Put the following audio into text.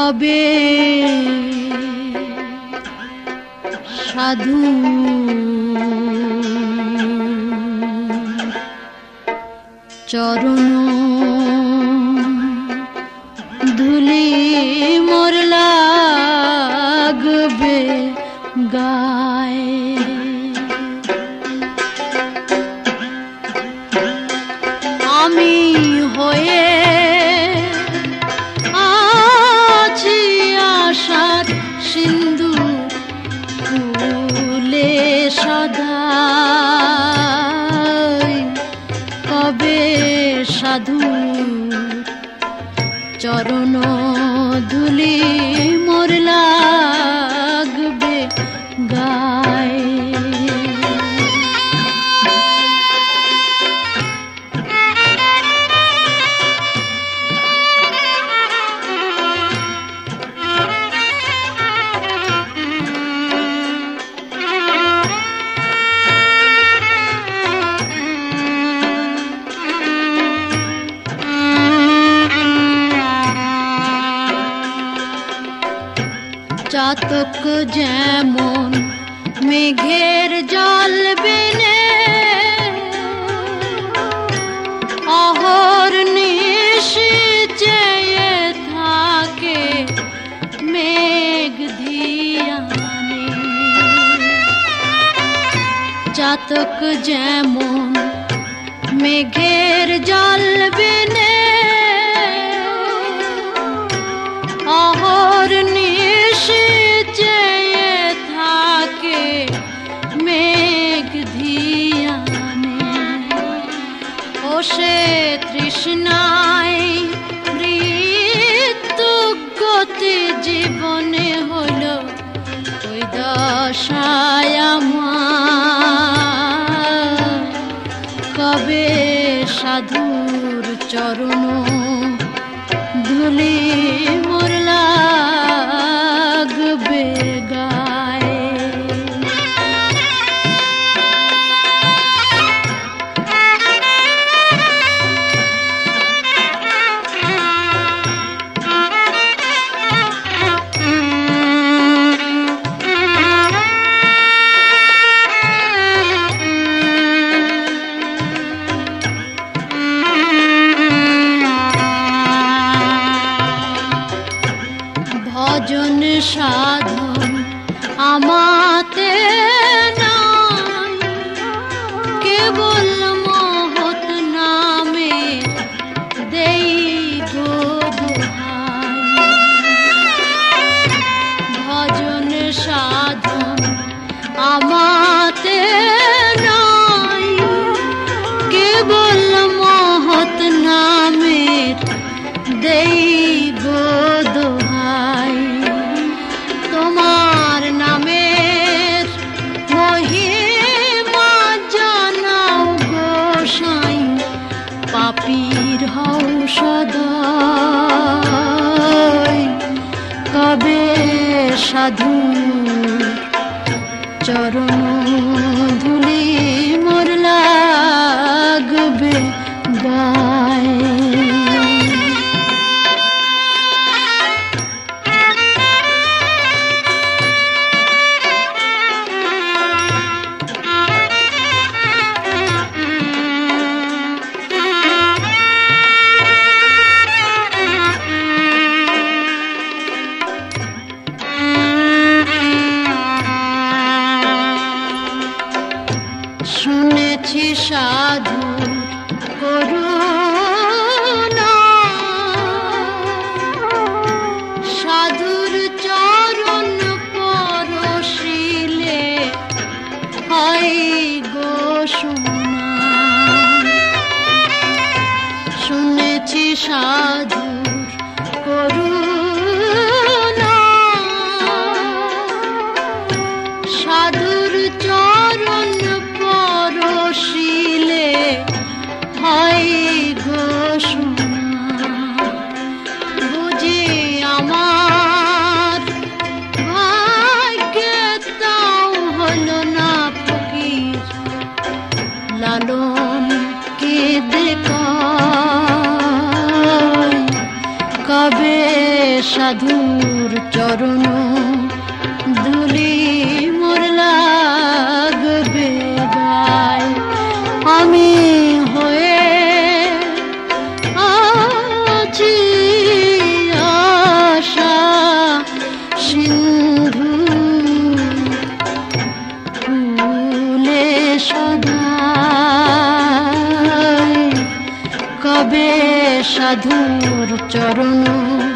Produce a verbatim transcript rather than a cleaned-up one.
কবে সাধু চরণ ধুলি মোর লাগবে গায়ে। আমি হয়ে আছি আশার সিন্ধু ফুলে সদা, কবে সাধু চরণ ধুলি মোর লাগবে গায়ে। চাতক যেমন মেঘের জল বিনে অহর্নিশি চেয়ে থাকে মেঘ ধিয়ানে, চাতক যেমন মেঘের জল বিনে অহর্নিশি চেয়ে থাকে মেঘ ধিয়ানে। ও সে তৃষ্ণায় মৃত্যু গতি জীবনে হল ওই দশায় আমার, কবে সাধুর চরণ ধুলি মোর লাগবে গায়ে। ভজন সাধন আমাতে নাই, কেবল মহৎ নামে দেই গো দোহাই। ভজন সাধন আমাতে নাই, কেবল মহৎ নামে দেই গো দোহাই। তোমার নামের মহিমা জানাও গোসাই, পাপীর হও সদয়, কবে সাধু চরণ ধুলি মোর লাগবে গায়ে। শুনেছি সাধুর করুণা, সাধুর চরণ পরশিলে হয় গো সোনা। শুনেছি সাধুর করুণা, সাধুর চরণ পরশিলে হয় গো সোনা। বুঝি আমার ভাগ্যে তাও হলো না ফকির, লালন কে দেখায় সাধুর চরণ ধুলি মোর লাগবে গায়। আমি হয়ে আছি আশা সিন্ধু ফুলে সদাই, কবে সাধুর চরণ